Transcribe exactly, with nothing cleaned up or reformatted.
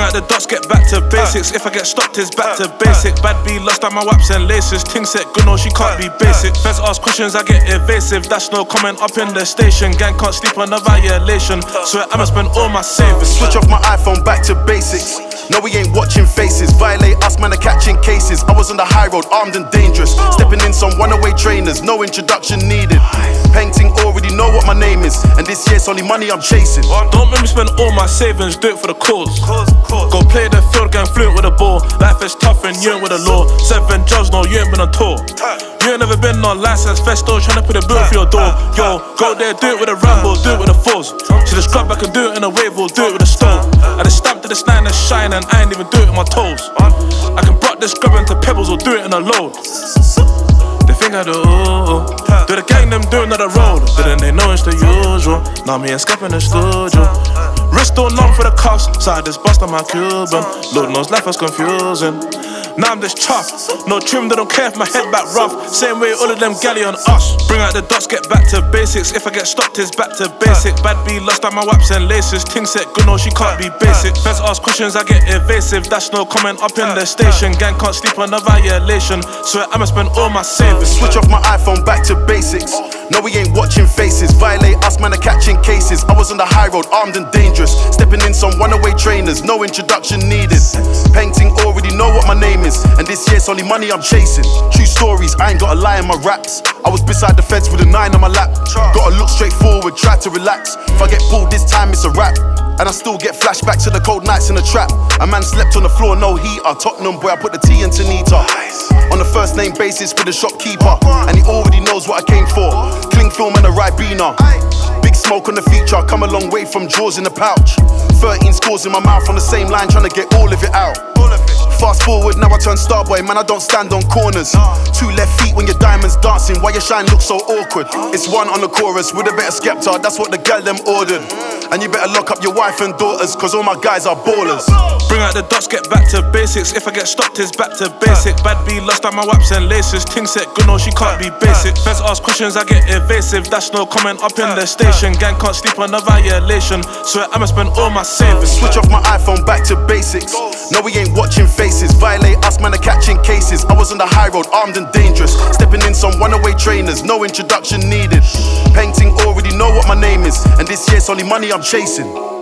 out the dots, get back to basics. If I get stopped, it's back to basic. Bad B lost out my waps and laces. Ting set good, no, she can't be basic. Feds ask questions, I get evasive. That's no comment up in the station. Gang can't sleep on a violation. So I'ma spend all my savings. Switch off my iPhone, back to basics. No, we ain't watching faces. Violate us, man, are catching cases. I was on the high road, armed and dangerous. Stepping in some runaway trainers, no introduction needed. Painting already know what my name is, and this year's only money I'm chasing. Don't make me spend all my savings, do it for the cause. Go play the field, gang fluent with the ball. Life is tough and you ain't with the law. Seven jobs, no, you ain't been on tour. You ain't never been on license, festo, tryna put a bill for your door. Yo, go there, do it with a Rambo, do it with a force. To the scrub, I can do it in a wave, or do it with a stone. I just stamp to the stand and shine, and I ain't even do it with my toes. I can block this scrub into pebbles, or do it in a load. They think I do, do the gang them doing on the road. Didn't they know it's the usual? Now me and Skep in the studio. Wrist all numb for the cuffs, side this bust on my Cuban. Lord knows life was confusing. Now I'm just chuffed. No trim, they don't care if my head back rough. Same way all of them galley on us. Bring out the dots, get back to basics. If I get stopped, it's back to basic. Bad B lost out my waps and laces. Ting set good, no, she can't be basic. Feds ask questions, I get evasive. That's no comment up in the station. Gang can't sleep on a violation. So I'ma spend all my savings. Switch off my iPhone, back to basics. No, we ain't watching faces. Violate us, man, are catching cases. I was on the high road, armed and dangerous. Stepping in some runaway trainers, no introduction needed. Painting already know what my name is, and this year's only money I'm chasing. True stories, I ain't got a lie in my raps. I was beside the feds with a nine on my lap. Gotta look straight forward, try to relax. If I get pulled this time, it's a wrap. And I still get flashback to the cold nights in the trap. A man slept on the floor, no heater. Tottenham boy, I put the T into Nita. On a first name basis with the shopkeeper, and he already knows what I came for. Cling film and a Ribena. Big smoke on the feature, come a long way from drawers in the pouch. Thirteen scores in my mouth on the same line, trying to get all of it out. Fast forward, now I turn star boy, man, I don't stand on corners. Two left feet when your diamonds dancing, why your shine looks so awkward? It's one on the chorus with a bit of Skepta, that's what the gal them ordered. And you better lock up your wife and daughters, cause all my guys are ballers. Bring out the dots, get back to basics. If I get stopped, it's back to basic. Bad B lost out my waps and laces. Ting set good, no, she can't be basic. Feds ask questions, I get evasive. That's no comment up in the station. Gang can't sleep on a violation. So I'ma spend all my savings. Switch off my iPhone, back to basics. No, we ain't watching faces. Violate us, man, are catching cases. I was on the high road, armed and dangerous. Stepping in some runaway trainers, no introduction needed. Painting already know what my name is, and this year's only money I'm chasing.